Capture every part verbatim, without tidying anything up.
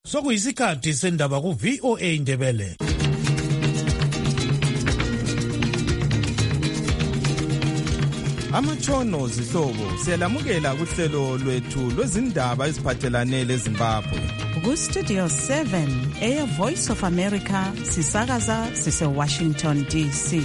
Sokuyisikhathi sendaba ku V O A Ndebele. Amatshono zihlobo siyalamukela kuhlelo lwethu lwezindaba eziphathelane leZimbabwe. Ku Studio seven eya Voice of America sisakaza sise Washington D C.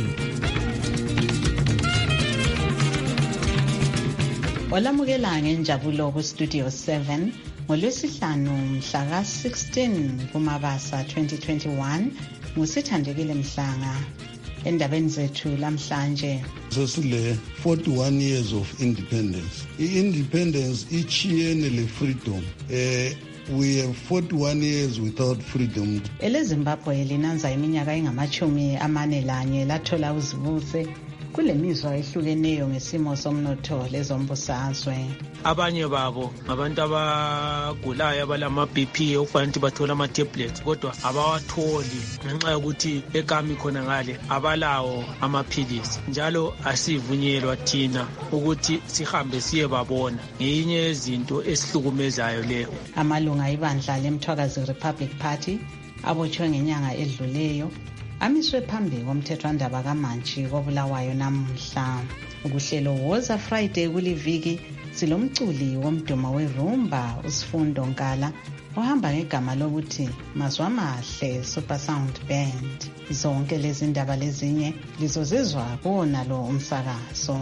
Olamukela ngenjabulo ku Studio seven ngolwesihlanu mhla ka sixteen kuMabasa twenty twenty-one ngusithandekile Mhlanga. Endabeni zethu lamhlanje sesile forty-one years of independence. I-independence ichiyene le freedom. Eh we have forty-one years without freedom. EleZimbabwe linanza iminyaka engamachumi amane lanye lathola uzibuse kulemizwa ehlukeneyo ngesimo somnotho lezombusazwe. Abanye babo ngabantu abagulayo abalama B P okufanele ukuthi bathola ama tablets kodwa abawatholi ngenxa yokuthi ekami khona ngale abalawo amaphilisi, njalo asivunyelwa thina ukuthi sihambe siye babona. Ngeyinye yezinto esihlukumezayo leyo. Amalunga ibandla leMthwakazi Republic Party abotshwe ngenyanga edluleyo amiswe phambi komthethwandaba kaMantshi kobulawayo namuhla. Ukuhlelo Woza Friday kuliviki silomculi womdumo werumba uSifundo Nkala ohamba ngegama lokuthi Mazwa Mahle Super Sound Band. Zonke lezi ndaba lezinye lizozizwa kuwona lo umsakazo.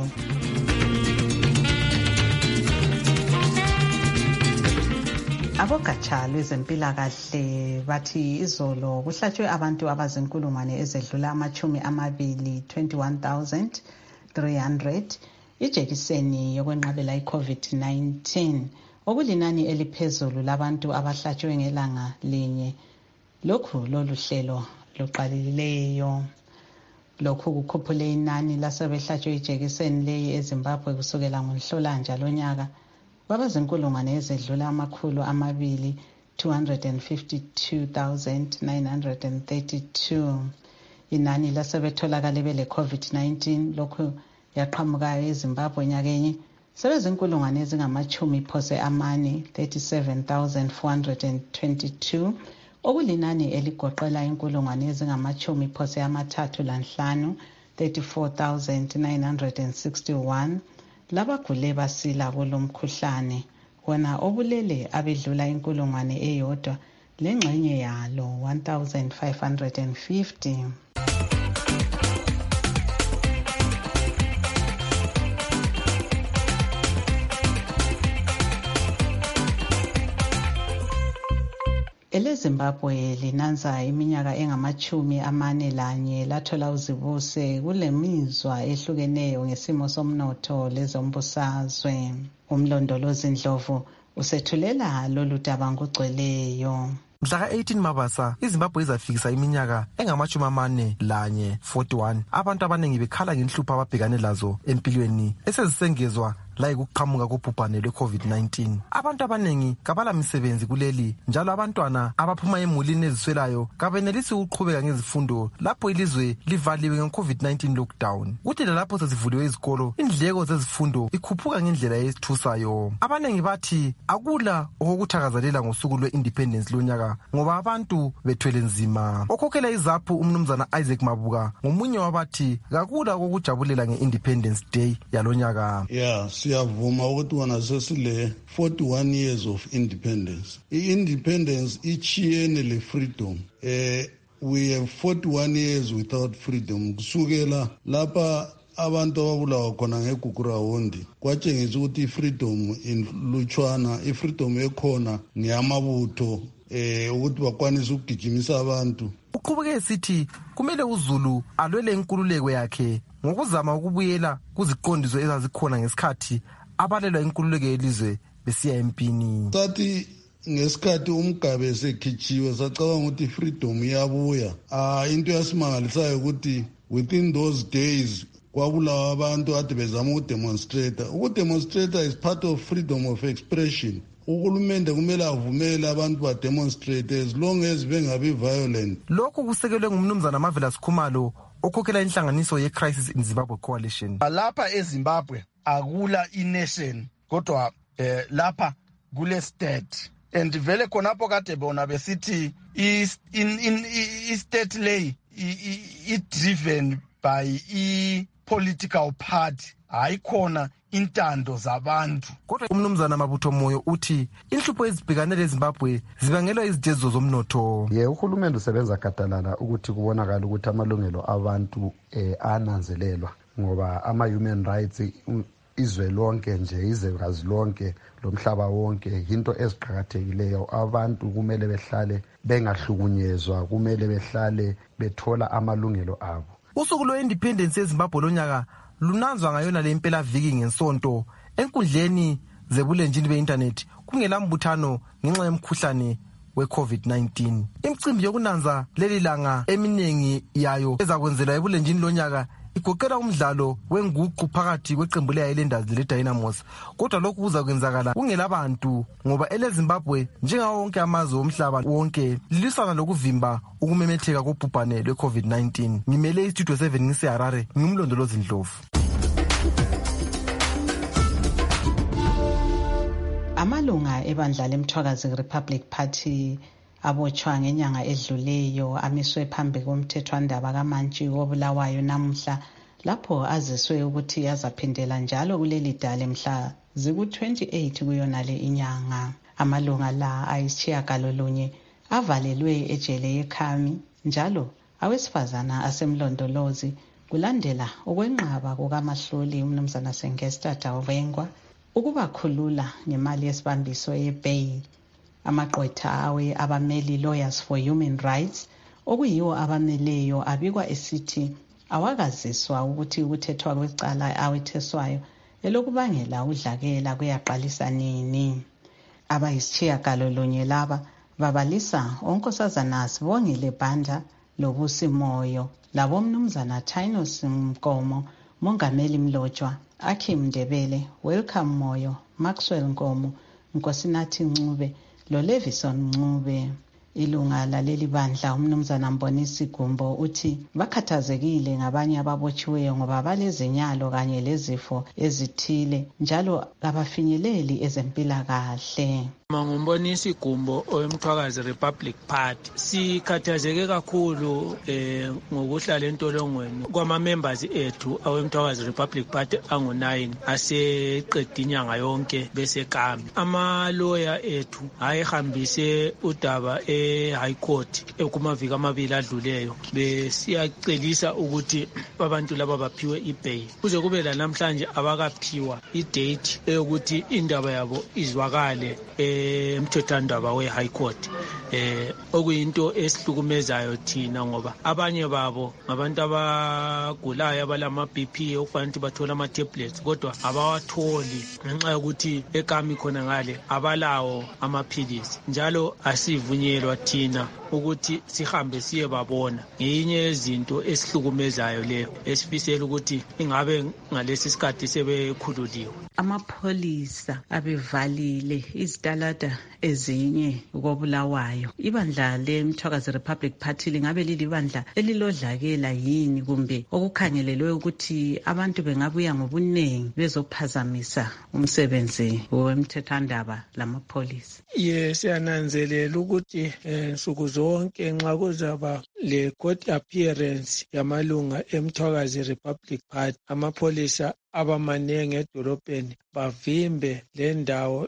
Abogatsha lwezempilakahle bathi izolo kuhlatshwe abantu abazinkulungwane ezedlula amachumi amabili twenty-one thousand three hundred ijekiseni yokwenqabela i-COVID nineteen okulinani eliphezulu labantu abahlatshwe ngelanga linye. Lokhu lolu hlelo luqalileyo. Lokhu kukhuphule inani lasebehlatshwe ijekiseni leyi eZimbabwe kusukela ngoNhlolanja lonyaka babazinkulungwane ezedlula amakhulu amabili two hundred fifty-two thousand nine hundred thirty-two. Inani lasebetholakale bele COVID nineteen lokhu yaqhamukayo eZimbabwe nyakenye sebezinkulungwane ezingamachumi phose amane thirty-seven thousand four hundred twenty-two okulinani eligoqela inkulungwane ezingamachumi phose amathathu lanhlanu thirty-four thousand nine hundred sixty-one labagule basila kulomkhuhlane wona obulele abedlula inkulungwane eyodwa lengxenye yalo one thousand five hundred fifty. EleZimbabwe linanza iminyaka engamachumi amane lanye lathola uzibuse kulemizwa ehlukeneyo ngesimo somnotho lezombusazwe. Umlondolozi Ndlovu usethulela lolu daba ngogcweleyo. Mhla ka eighteen Mabasa iZimbabwe izafikisa iminyaka engamachumi amane lanye forty-one. Abantu abanengi bekhala ngenhlupho ababhekane lazo empilweni esezisengezwa la ukuqhamuka kobhubhane lwe-COVID nineteen. Abantu abanengi kabala misebenzi kuleli, njalo abantwana abaphuma emulini eziswelayo kabenelisi ukuqhubeka ngezifundo lapho ilizwe livaliwe nge-COVID nineteen lockdown. Kuthi lapho sezivuliwe izikolo indleko zezifundo ikhuphuka ngendlela esithusayo. Abanengi bathi akula okuthakazelela ngosuku lwe-independence lonyaka ngoba abantu bethwele nzima. Okhokhela izaphu umnumzana Isaac Mabuka ngomunye wabathi kakula okujabulela nge-independence day yalonyaka. Yeah. Siyavuma ukuthi wona sesile forty-one years of independence. I-independence ichiyene le freedom. Eh we have forty-one years without freedom. Kusukela lapha abantu ababulawa khona ngegugurawondi kwatshengisa ukuthi i-freedom inlutshwana, i-freedom ekhona ngiyamabutho eh ukuthi bakwanise ukugijimisa abantu. Uqhubeke sithi kumele uZulu alwele inkululeko yakhe ngokuzama ukubuyela kuziqondiso ezazikhona ngesikhathi abalelwa inkululeko yelizwe besiya empini. Sathi ngesikhathi umgabe esekhitshiwe sacabanga ukuthi freedom iyabuya. Ah into yasimangalisayo ukuthi within those days kwabulawa abantu ade bezama ukudemonstrate. Ukudemonstrate is part of freedom of expression. Uhulumende kumele avumele abantu ba demonstrate as long as bengabi violent. Lokhu kusekelwe ngumnumzana Mavela Sikhumalo okhokhela inhlanganiso ye-Crisis in Zimbabwe Coalition. Lapha eZimbabwe akula i-nation kodwa eh, lapha kule state and vele khonapho kade bona besithi i-state lay i-driven by i-political party hayi khona intando zabantu. Kodwa umnumzana Mabutho Moyo uthi inhlupho ezibhekane leZimbabwe zibangelwa izitezo zomnotho. Ye uhulumende usebenza gadalala ukuthi kubonakala ukuthi amalungelo abantu eh, ananzelelwa ngoba ama human rights izwe lonke nje izwekazi lonke lomhlaba wonke into eziqhakathekileyo. Abantu kumele behlale bengahlukunyezwa, kumele behlale bethola amalungelo abo. Usuku lwe-independence eZimbabwe lonyaka lunanzwa ngayona le impela viki ngensonto enkundleni zebulenjini be-internet kungela mbuthano ngenxa yomkhuhlane we-covid nineteen. Imicimbi yokunanza leli langa eminingi yayo ezakwenzelwa ebulenjini lonyaka igoqela umdlalo wenguqu phakathi kweqembu le-Highlanders le-Dynamos. Kodwa lokhu kuzakwenzakala kungela bantu ngoba eleZimbabwe njengawo wonke amazwe omhlaba wonke lilisana lokuvimba ukumemetheka kobhubhane lwe-covid nineteen. Ngimele istudio seven ngiseHarare, ngimlondolozi Ndlovu. Amalunga ebandla leMthwakazi Republic Party abotshwa ngenyanga edluleyo amiswe phambi komthethwandaba kaMantshi wobulawayo namuhla lapho aziswe ukuthi azaphindela njalo kuleli dale mhla ziku twenty-eight kuyona le inyanga. Amalunga la ayisitshiyagalolunye avalelwe ejele yeKhami njalo awesifazana asemlondolozi kulandela ukwenqaba kukaMahluli umnumzana Sengesta Dawengwa ukubakhulula ngemali yesibambiso ye-bail. Amaqwetha awe abameli Lawyers for Human Rights okuyiwo abameleyo abikwa esithi awakaziswa ukuthi ukuthethwa kwecala awetheswayo elokubangela udlakela kuyaqalisa nini. Abayisitshiyagalolunye laba babalisa onkosazana Sibongile Banda loBusi Moyo labo mnumzana Tainos Mkomo, Mongameli Mlotshwa, Akim Ndebele, Welcome Moyo, Maxwell Nkomo, Nkosinathi Ncube lo Levison Ncube. Ilunga laleli bandla umnumzana Mbonisi Gumbo uthi bakhathazekile ngabanye ababotshiweyo ngoba balezinyalo kanye lezifo ezithile njalo abafinyeleli ezempilakahle. Mangumbonisi Gumbo oMthwakazi Republic Party sikhathazeke kakhulu eh ngokuhlala entolongweni kwama members ethu awemthwakazi Republic Party angu nine aseqeda inyanga yonke bese kambi. Ama lawyer ethu ayihambise udaba e High Court ekumavika amabili adluleyo besiyacelisa ukuthi abantu laba baphiwe ibail. Kuze kube la namhlanje abakaphiwa idate eyokuthi indaba yabo izwakale emthethwandaba we-High Court. Eh okuyinto esihlukumezayo thina ngoba abanye babo ngabantu abagulayo abalama B P okufanele bathola ama tablets kodwa abawatholi ngenxa yokuthi ekami khona ngale abalawo amaphilisi njalo asivunyelwa thina ukuthi sihambe siye babona. Ngeyinye yezinto esihlukumezayo leyo esifisela ukuthi ingabe ngalesi sikhathi sebekhululiwe. Amapholisa abevalile izitalada ezinye kobulawayo. Ibandla leMthwakazi Republic Party lingabe lilibandla elilodlakela yini kumbe okukhangelelwe ukuthi abantu bengabuya ngobunengi bezophazamisa umsebenzi wemthethwandaba lamapholisa? Yes, yananzelela ukuthi nsuku zonke nxa kuzaba le court appearance yamalunga eMthwakazi Republic Party amapholisa abamanenge edolobheni bavimbe le ndawo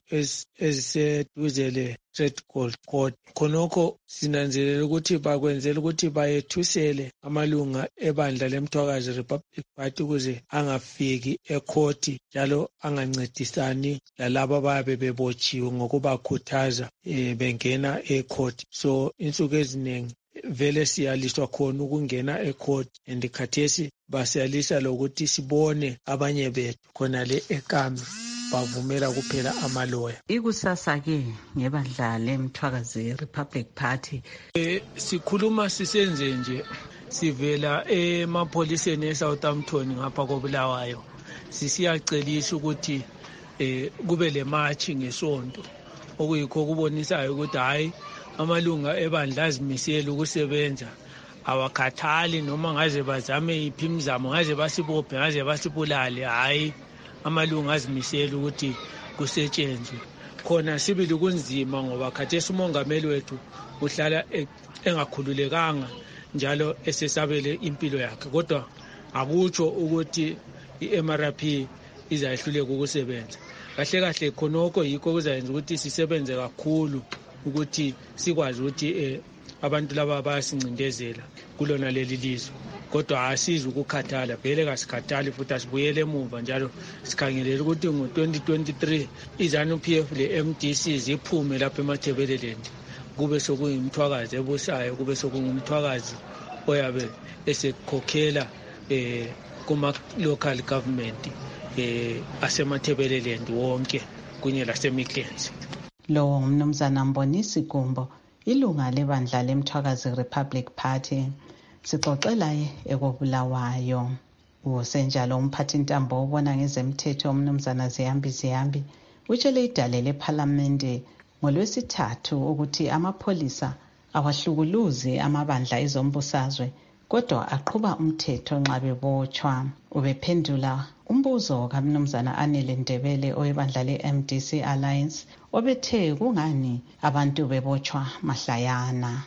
eziseduze le Trade Court. Khonokho sinanzelela ukuthi bakwenzela ukuthi bayethusele amalunga ebandla leMthwakazi Republic Party ukuze angafiki ecourt njalo angancedisani lalabo ababe bebotshiwe ngokubakhuthaza bengena ecourt. So insuku eziningi vele siyaliswa khona ukungena ecourt and khathesi basiyalisa lokuthi sibone abanye bethu khona le ekami bavumela kuphela amaloya. Ikusasa ke ngebandla leMthwakazi Republic Party eh sikhuluma sisenze nje sivela emapholiseni eSouthampton ngapha kobulawayo sisiyacelisa ukuthi eh kube le march ngesonto okuyikho kubonisayo ukuthi hayi amalunga ebandla azimisela ukusebenza awakhathali noma ngaze bazame iphi imizamo ngaze basibophe ngaze basibulale. Hayi amalunga azimisela ukuthi kusetshenzwe khona sibili kunzima ngoba khathesi umongameli wethu uhlala engakhululekanga njalo esesabele impilo yakhe, kodwa akutsho ukuthi i-M R P izayehluleka ukusebenza. Kahle kahle khonoko yikho kuzayenza ukuthi sisebenze kakhulu ukuthi sikwazi ukuthi eh, abantu laba bayasincindezela kulona leli lizwe, kodwa asizi ukukhathala, vele kasikhathali futhi asibuyele emuva njalo sikhangelela ukuthi ngo twenty twenty-three iZANU-P F le-M D C ziphume lapha eMathebeleland, kube sokuyimthwakazi ebusayo, kube sokungumthwakazi oyabe esekhokhela eh kuma-local government eh asemathebeleland wonke kunye laseMidlands. Lo umnumzana Mbonisi Gumbo, ilunga lebandla leMthwakazi Republic Party, sixoxela ekobulawayo. Usenjalo umphathi ntambo obona ngezemthetho umnumzana Ziyambi Ziyambi utshele idale lephalamende ngolwesithathu ukuthi amapholisa awahlukuluzi amabandla ezombusazwe kodwa aqhuba umthetho nxa bebotshwa. Ubephendula umbuzo kaMnumzana Anele Ndebele oyebandla le-M D C Alliance obethe kungani abantu bebotshwa mahlayana.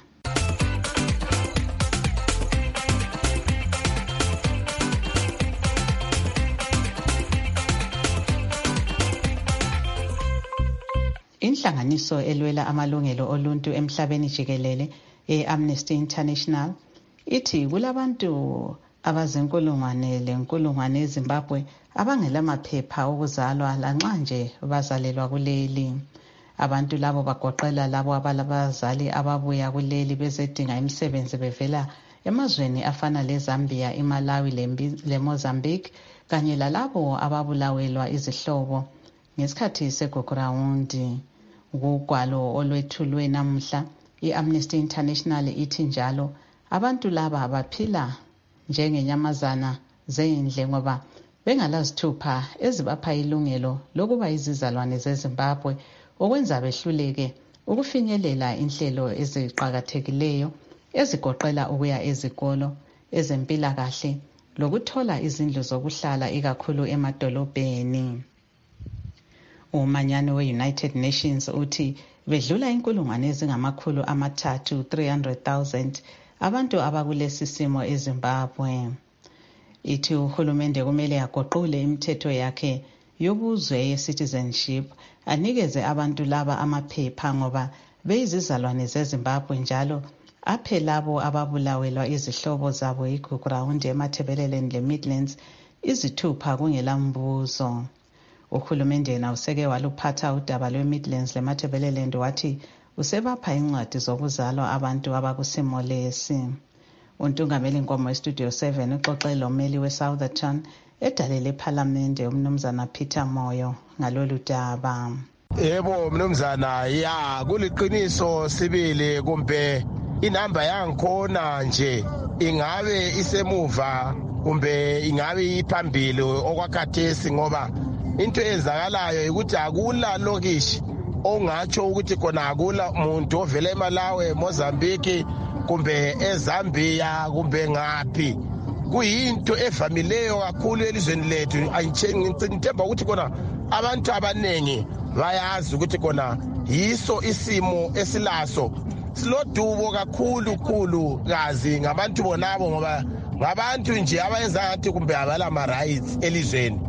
Inhlanganiso elwela amalungelo oluntu emhlabeni jikelele e-Amnesty International ithi kulabantu abazinkulungwane lenkulungwane eZimbabwe abangela maphepha okuzalwa lanxa nje bazalelwa kuleli. Abantu labo bagoqela labo abalabazali ababuya kuleli bezedinga imisebenzi bevela emazweni afana leZambia, iMalawi leMozambique kanye lalabo ababulawelwa izihlobo ngesikhathi segugurawundi. Kugwalo olwethulwe namuhla i-Amnesty International ithi njalo abantu laba baphila njengenyamazana zendle ngoba bengalazithupha ezibapha ilungelo lokuba izizalwane zeZimbabwe okwenza behluleke ukufinyelela inhlelo eziqhakathekileyo ezigoqela ukuya ezikolo, ezempilakahle lokuthola izindlu zokuhlala ikakhulu emadolobheni. Umanyano we-United Nations uthi bedlula inkulungwane ezingamakhulu amathathu three hundred thousand abantu abakulesi simo eZimbabwe. Ithi uhulumende kumele agoqule imithetho yakhe yobuzwe ye-citizenship anikeze abantu laba amaphepha ngoba beyizizalwane zeZimbabwe njalo aphe labo ababulawelwa izihlobo zabo igugurawundi eMathebeleland leMidlands izithupha kungelambuzo. Uhulumende yena useke waluphatha udaba lweMidlands leMathebeleland wathi usebapha incwadi zokuzalwa abantu abakusimo lesi. Untungameli Nkomo eStudio seven uxoxe lommeli weSoutherton edale lephalamende umnumzana Peter Moyo ngalolu daba. Yebo mnumzana, ya kuliqiniso sibili kumbe inamba yangikhona nje ingabe isemuva kumbe ingabe iphambili okwakhathesi ngoba into ezakalayo ukuthi akula lokishi ongatsho ukuthi khona akula umuntu ovela eMalawi, Mozambique kumbe eZambia kumbe ngaphi. Kuyinto evamileyo kakhulu elizweni lethu. Ngithemba ukuthi khona abantu abanengi bayazi ukuthi khona yiso isimo esilaso. Silodubo kakhulu khulu kazi ngabantu bonabo ngoba ngabantu nje abayenza ngathi kumbe abalama rights elizweni.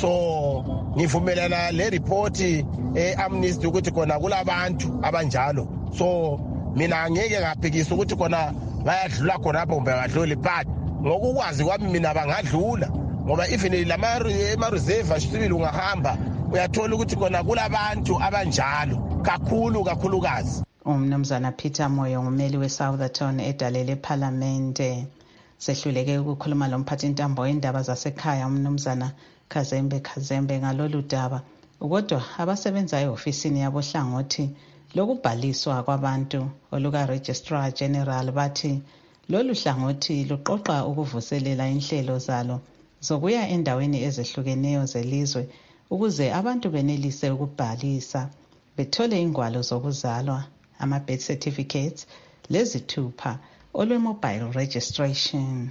So ngivumelana le report e-Amnesty ukuthi khona kulabantu abanjalo. So mina ngeke ngaphikisa ukuthi khona bayadlula khona apho kumbe badlule, but ngokukwazi kwami mina bangadlula ngoba even lama ema-reserve sibili ungahamba uyathola ukuthi khona kulabantu abanjalo kakhulu kakhulukazi. Umnumzana Peter Moyo ngumeli weSoutherton edale lephalamende sehluleke ukukhuluma lomphathi ntambo indaba zasekhaya umnumzana Kazembe Kazembe ngalolu daba, kodwa abasebenza e-ofisini yabohlangothi lokubhaliswa kwabantu oluka Registrar General bathi lolu hlangothi luqoqa ukuvuselela inhlelo zalo zokuya endaweni ezehlukeneyo zelizwe ukuze abantu benelise ukubhalisa bethole ingwalo zokuzalwa, ama-birth certificates lezithupha olwe-mobile registration.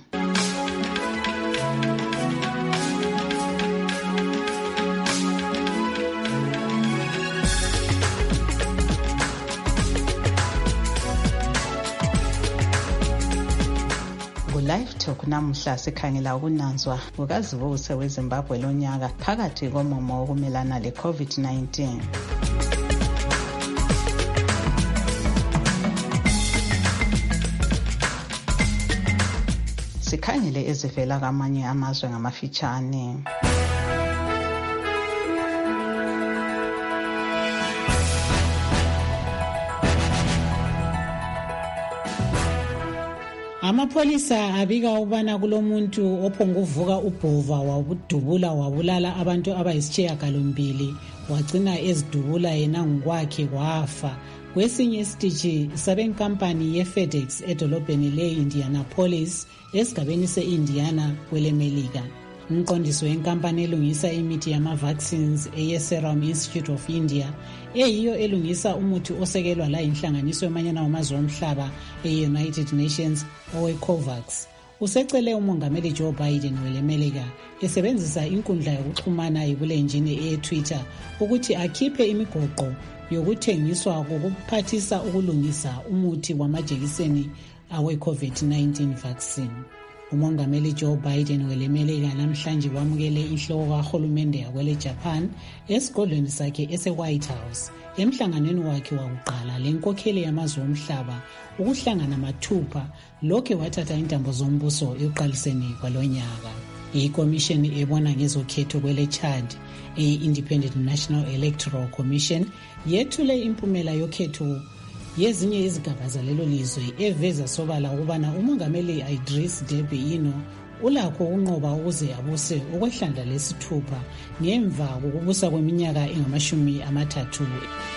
Talk namuhla sikhangela ukunanzwa kukazibuse weZimbabwe lonyaka phakathi komumo wokumelana le-COVID nineteen. Sikhangele ezivela kwamanye amazwe ngamafitshane. Amapholisa abika ukubana kulomuntu ophonguvuka ubhova wabudubula wabulala abantu abayisishiyagalombili wagcina ezidubula yena ngokwakhe wafa. Kwesinye isitishi sabenkampani ye-FedEx edolobheni le-Indianapolis esigabeni se-Indiana kwelemelika. Umqondisi wenkampani elungisa imithi yama-vaccines eye-Serum Institute of India eyiyo elungisa umuthi osekelwa la inhlanganiso yamanyana wamazwe omhlaba e-United Nations owe-COVAX usecele umongameli Joe Biden welemelika esebenzisa inkundla yokuxhumana ebulenjini eye-Twitter ukuthi akhiphe imigoqo yokuthengiswa kokuphathisa ukulungisa umuthi wamajekiseni awe-COVID nineteen vaccine. Umongameli Joe Biden welemelika namhlanje wamukele inhloko kahulumende yakwele Japan esigodlweni sakhe ese-White House emhlanganweni wakhe wakuqala lenkokheli yamazwe omhlaba ukuhlangana mathupha lokhe wathatha intambo zombuso ekuqaliseni kwalonyaka. Ikomishini ebona ngezokhetho kwele Chad e-Independent National Electoral Commission yethule impumela yokhetho yezinye izigaba zalelo lizwe eveza sobala ukubana umongameli Idris Deby Itno ulakho ukunqoba ukuze abuse okwehlandla lesithupha ngemva kokubusa kweminyaka engamashumi amathathu.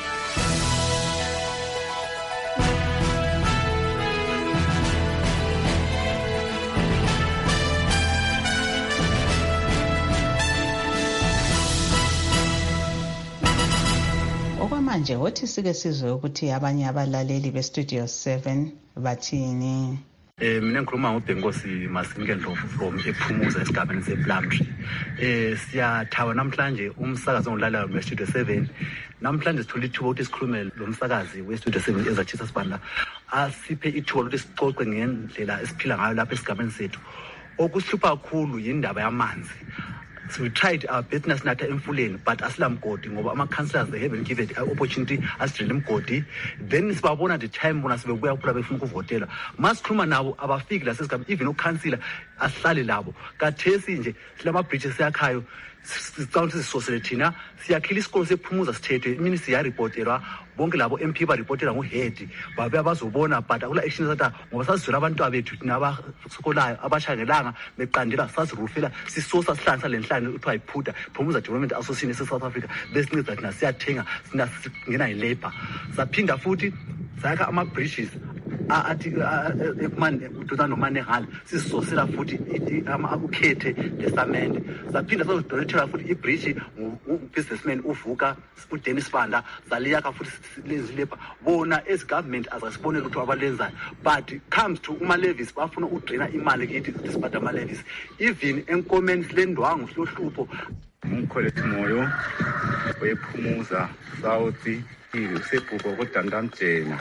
Okwamanje wothi sike sizwe ukuthi abanye abalaleli beStudio seven bathini. Eh mina ngikhuluma ngoBhenkosi Masingendlovu from ePhumuza esigabeni sePlumtree. Eh siyathawa namhlanje umsakazo ongilala weStudio seven. Namhlanje sithola ithuba ukuthi sikhulume lo msakazi weStudio seven ezachisa sibanda asiphe ithuba ukuthi sicoce ngendlela esiphila ngayo lapha esigabeni sethu. Okuhlupha kakhulu yindaba yamanzi. So we tried our business nata emfuleni but asilamgodi ngoba ama councillors they haven't given an opportunity asidrile imgodi. Then sibabona the time bona sibebuya ukuphula befuna ukuvotela masikhuluma nabo abafiki la sesigaba even ucouncillor asihlale labo kathesi nje silama bridges yakhayo sicawuthi sisosele thina siyakhila isikolo sePhumuza sithethe imini siya reportelwa bonke labo M P ba reportela ngohead babe abazobona but akula action zata ngoba sasizwela abantu abethu thina abasokolayo abashangelanga beqandela sasirufela sisosa sihlanza lenhlanje uthiwa iphutha Phumuza Development Association e South Africa besinceda thina siyathenga sina ngena ilabor saphinda futhi sayakha ama bridges athi ekumane uduza nomane hali sisosela futhi ama ukhethe testament saphinda sazidonethela futhi ibridge ubusinessman uvuka uDennis Banda zaliyaka futhi lezi labor bona as government azasibonela ukuthi abalenzayo but comes to uma levies bafuna udraina imali kithi sibhadala ama levies even enkomeni silendwangu silohlupho umkholethu moyo wePhumuza South isebhuko kodandamjena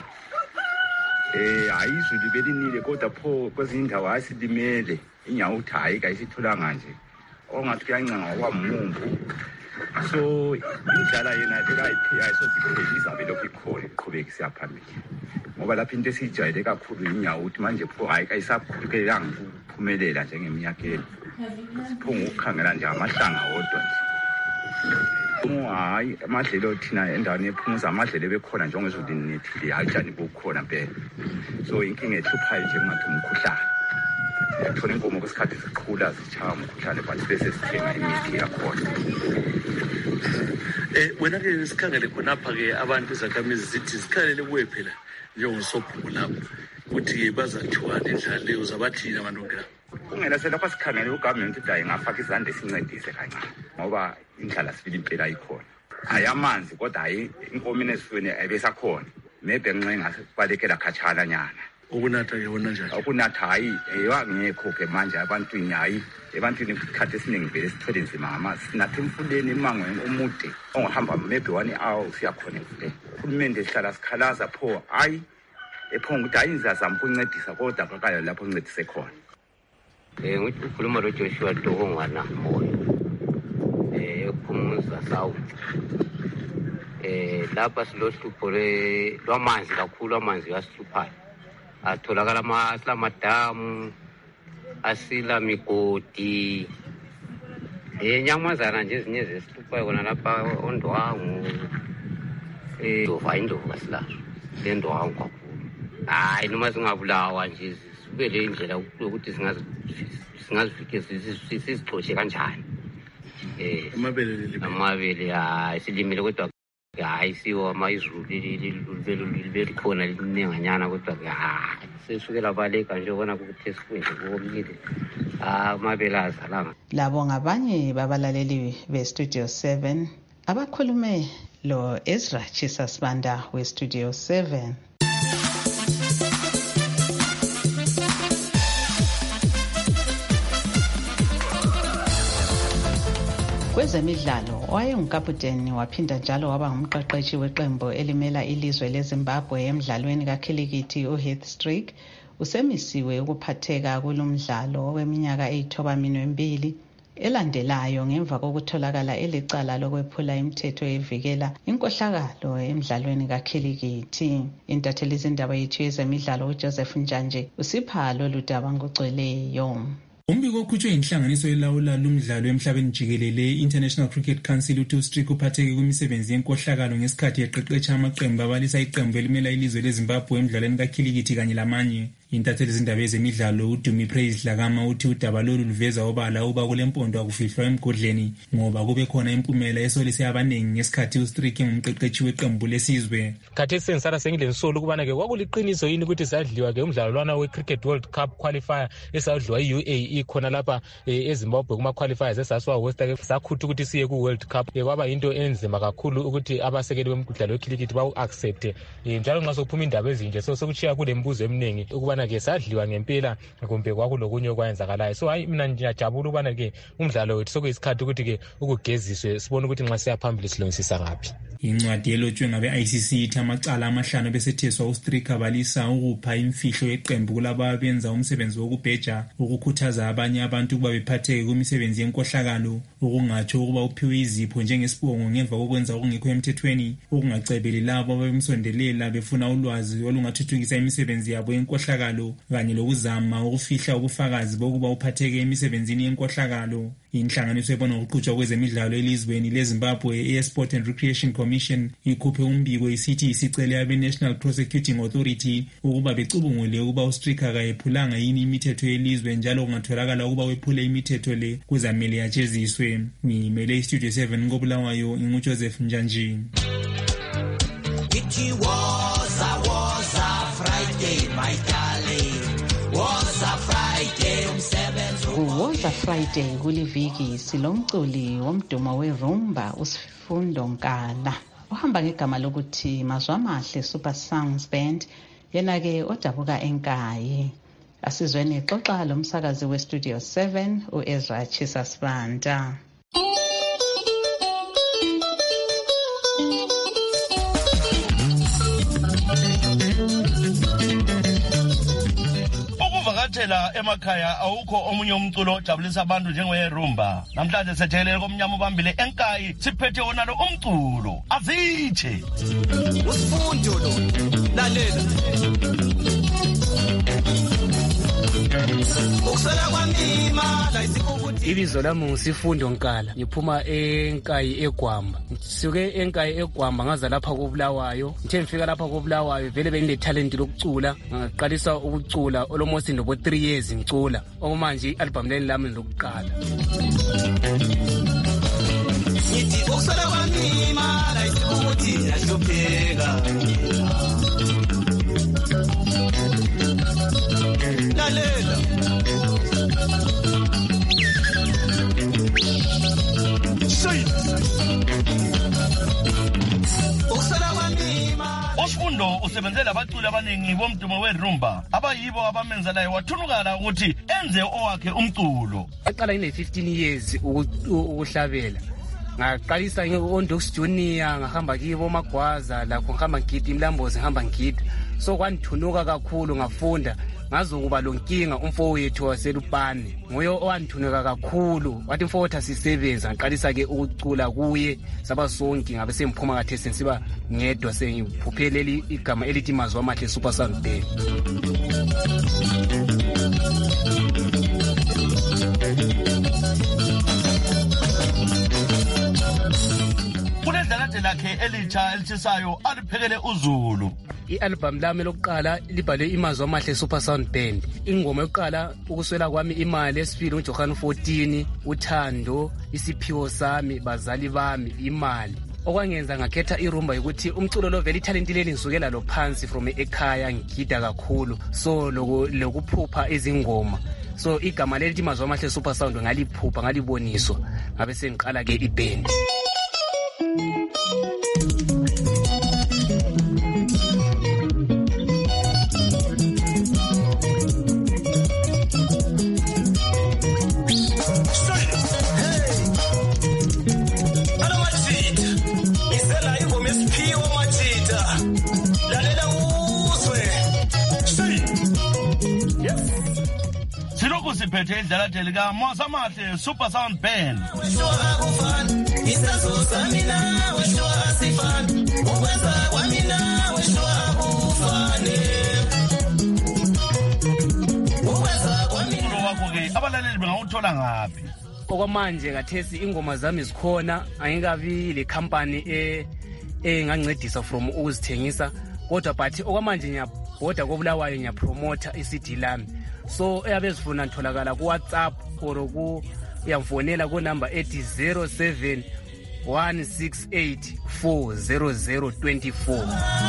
eh ayizulu belinile kodwa pho kwezinye indawo asilimele inyawo uthi hayi kayisithulanga nje ongathi kuyancenga kwamumbu so indlela yena bekayiphila isosikhelisa belokhu ikhona iqhubeka siyaphambili ngoba lapha into esijayele kakhulu inyawo uthi manje pho hayi kayisakhululekanga ukuphumelela njengeminyakeni siphunga ukukhangela nje amahlanga wodwa nje hayi amadlelo thina endaweni yePhumuza amadlelo bekhona njengezulu linethile ayitshani bukhona phela so inkinga ehluphayo nje ngathi umkhuhlane yathola inkomo kwesikhathi siqhula sichaya umkhuhlane but bese sithenga imithi yakhona. Eh wena ke sikhangele khonapha ke abantu izakhamizi zithi sikhalele kuwe phela njengosobhuku lapho ukuthi bazathiwani endlale uzabathina abantu ke kungena selapha sikhangele ugovernment udayi ngafaka izandla esincedise kancane ngoba indlala sifile impela ayikhona ayamanzi kodwa hayi inkomini esifweni ayibesakhona maybe ngenxa ngasibalekela khatshana nyana ukunatha ke wona njani ukunatha hayi eyangekho ke manje abantu inyayi ebantwini isikhathi esiningi vele sithole nzima ngama sinathe emfuleni emangweni omude ongahamba maybe one hour siyakhona emfuleni uhulumende sihlala sikhalaza pho hayi ephonga ukuthi ayinza zama ukuncedisa kodwa akakayo lapho uncedise khona. Eh ngikhuluma lo Joshua Dongwana moyo. Eh Phumuza South. Eh lapha silohlupho le lwamanzi kakhulu amanzi asihluphayo. Atholakala ama asamadamu asila migodi. Eh nyamazana nje ezinye zesihluphayo kona lapha ondwangu. Eh ndova indova silazo. Lendwangu kakhulu. Hayi noma singabulawa nje sibele indlela ukuthi singazi singazifike sizixoxe kanjani. Eh amabele amabele hayi silimile kodwa hayi siwo amazulu likhona linenganyana kodwa hayi sesukela baleka nje ubona ukuthi sikwende komile amabele azalanga. Labo ngabanye babalaleli be Studio seven abakhulume lo Ezra Chisasibanda we Studio seven. Kwezemidlalo wayengukaputeni waphinda njalo waba ngumqeqeshi weqembu elimela ilizwe leZimbabwe emidlalweni kakhilikithi uHeath Streak usemisiwe ukuphatheka kulomdlalo weminyaka eyithobaminwe mbili elandelayo ngemva kokutholakala elicala lokwephula imithetho evikela inkohlakalo emidlalweni kakhilikithi. Intatheli izindaba yethu yezemidlalo uJoseph Njanje usipha lolu daba ngokugcweleyo. Umbiko okhutshwe inhlanganiso elawula lumdlalo emhlabeni jikelele International Cricket Council uthi uStrick uphatheke kwimisebenzi yenkohlakalo ngesikhathi eqeqesha amaqembu abalisa iqembu elimela ilizwe leZimbabwe emidlalweni kakhilikithi kanye lamanye. Intatheli izindaba ezemidlalo uDumi Praise Dlakama uthi udaba lolu luveza obala uba kulempondo akufihlwa emgodleni ngoba kube khona impumela esolise abaningi ngesikhathi uStrick engumqeqeshi weqembu lesizwe. Khathesi sensara sengilensolo kubana ke kwakuliqiniso yini ukuthi sadliwa ke umdlalo lwana weCricket World Cup qualifier esadliwa iU A E khona lapha eZimbabwe kuma qualifiers esaswa West sakhutha ukuthi siye ku World Cup. Kwaba into enzima kakhulu ukuthi abasekeli bemidlalo wecricket bawu accept njalo nxa sokuphuma indaba ezinje so sokuchiya kule mbuzo eminingi ukubana ke sadliwa ngempela kumbe kwakulokunye okwayenzakalayo. So hayi mina ngiyajabula ukubana ke umdlalo wethu sokuyisikhathi ukuthi ke ukugeziswe sibone ukuthi nxa siya phambili silungisisa ngaphi. Incwadi elotshwe ngabe I C C ithi amacala amahlanu besetheswa uStrick abalisa ukupha imfihlo yeqembu kulabo abenza umsebenzi wokubheja ukukhuthaza abanye abantu ukuba bephatheke kwimisebenzi yenkohlakalo ukungatsho ukuba uphiwe izipho njengesibongo ngemva kokwenza okungekho emthethweni ukungacebeli labo abemsondelela befuna ulwazi olungathuthukisa imisebenzi yabo yenkohlakalo kanye lokuzama ukufihla ubufakazi bokuba uphatheke emisebenzini yenkohlakalo. Inhlanganiso ebona ukuqhutshwa kwezemidlalo elizweni leZimbabwe eSport and Recreation Commission ikhuphe umbiko isithi isicele abe National Prosecuting Authority ukuba becubungule ukuba uStrick akayephulanga yini imithetho yelizwe njalo kungatholakala ukuba wephule imithetho le kuzamele yajeziswe. Ngimele iStudio seven ngobulawayo inguJoseph Njanji. It was a was a Friday my darling was a Friday umsebenzi Woza Friday kuliviki silomculi womdumo weRumba uSifundo Nkala uhamba ngegama lokuthi Mazwamahle Super Songs Band yena ke odabuka enkayi. Asizweni xoxa lo msakazi we Studio seven uEzra Chisasibanda. Ukuvakatshela emakhaya awukho omunye umculo ojabulisa abantu njengeRumba. Namhlanje sethekele komnyama ubambile enkayi siphethe wonalo umculo azitshe usifundo lo lalela ukusela kwamima la isikubuthi. Ibizo lami nguSifundo Nkala ngiphuma enkayi eGwamba. Ngisuke enkayi eGwamba ngaza lapha koBulawayo. Ngithe ngifika lapha koBulawayo vele benile talent lokucula ngaqalisa ukucula almost ndo three years ngicula. Okumanje ialbum leli lami lokuqala. Ngithi ukusela kwamima la isikubuthi yahlupheka. Lalela uSifundo usebenzela abaculi abaningi bomdumo weRumba abayibo abamenza laye wathunukala ukuthi enze owakhe umculo. Aqala ine fifteen years ukuhlabela. Ngaqalisa ngeOndox Junior ngahamba kibo Magwaza lakho ngihamba ngidi Mlambozi ngihamba ngidi. So kwanthunuka kakhulu ngafunda ngazokuba lonkinga umfowethu waselupane nguye owanthunika kakhulu wathi mfowethu asisebenza ngaqalisa ke ukucula kuye saba sonke ngabe semphuma kathe sensiba ngedwa sengiphupheleli igama elithi Mazwi Amahle Super Sound Band. Kunedlala lakhe elitsha elithisayo aliphekele uZulu. I-album lami lokuqala libhalwe iMazwi Amahle Super Sound Band. Ingoma yokuqala ukuswela kwami imali, esibili uJohn fourteen, uthando, isiphiwo sami, bazali bami, imali. Okwangenza ngakhetha irumba ukuthi umculo lo vele talentile lisukela lo phansi from ekhaya ngigida kakhulu so lokuphupha izingoma. So igama lelithi Mazwi Amahle Super Sound ngaliphupha ngaliboniswa ngabe sengiqala ke iband. Siphethe idlala lika Mazwi Amahle Super Sound Band. Abalaleli bengawuthola ngaphi? Okwamanje kathesi ingoma zami zikhona, angikabi le company e engancedisa from ukuzithengisa, kodwa but okwamanje ngiyabhoda koBulawayo ngiyapromoter i-C D lami. So eyabezifuna ntholakala ku WhatsApp or ku uyamfonela ku number ethi zero seven one six eight four zero zero two four.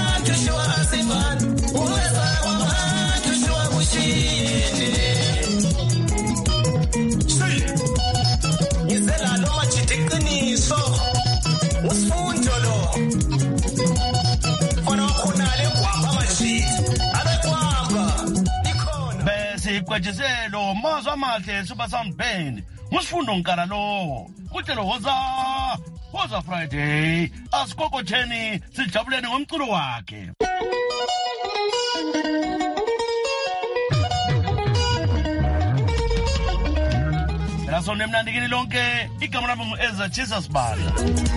Kwajiselo Mazwi Amahle Super Sound Band musifundo nkala lo kuhlelo woza woza Friday asikokotheni sijabuleni ngomculo wakhe. Laso nemnandikini lonke igama lami nguEzra Jesus Bala.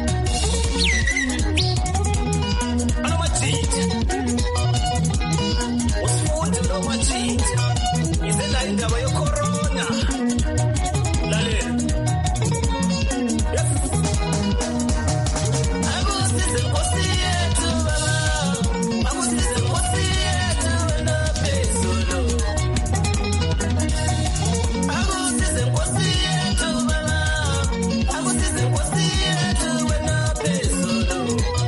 Izela indaba yo corona lalela akusize nkosi yethu baba akusize nkosi yethu na bezolo akusize nkosi yethu baba akusize nkosi yethu na bezolo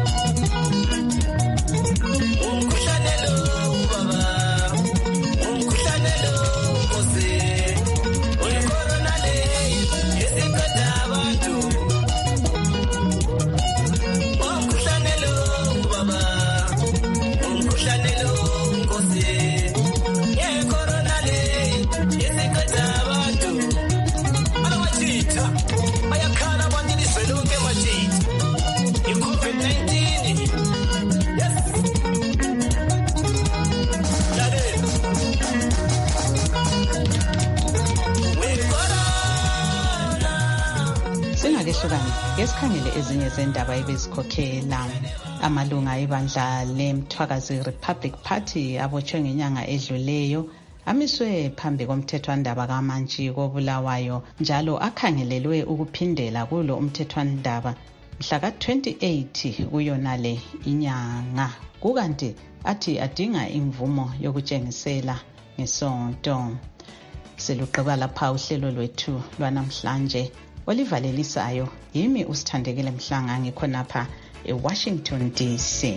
umkhuhlanelo baba Ngesikhangele ezinye zendaba ebezikhokhela amalunga ebandla leMthwakazi Republic Party abotshwe ngenyanga edluleyo amiswe phambi komthethwandaba kaMantshi koBulawayo njalo akhangelelwe ukuphindela kulo umthethwandaba mhla ka twenty-eight kuyonale inyanga kukanti athi adinga imvumo yokutshengisela ngesonto. Seluqeba lapha uhlelo lwethu lwanamhlanje olivalelisayo yimi usithandekile Mhlanga ngikhonapha eWashington D C.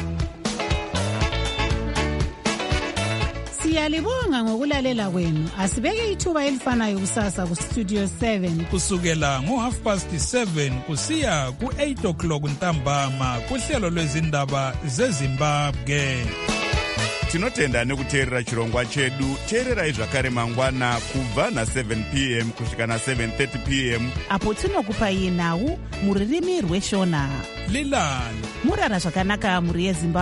Siyalibonga ngokulalela kwenu. Asibeke ithuba elifanayo kusasa ku Studio seven kusukela ngo half past seven kusiya ku eight o'clock ntambama kuhlelo lwezindaba zeZimbabwe. Tinotenda nekuteerera chirongwa chedu. Teererai zvakare mangwana kubva na seven p m kusvika na seven thirty p m apo tinokupai nhau muririmi rweshona. Lilani murara zvakanaka muri yeZimbabwe.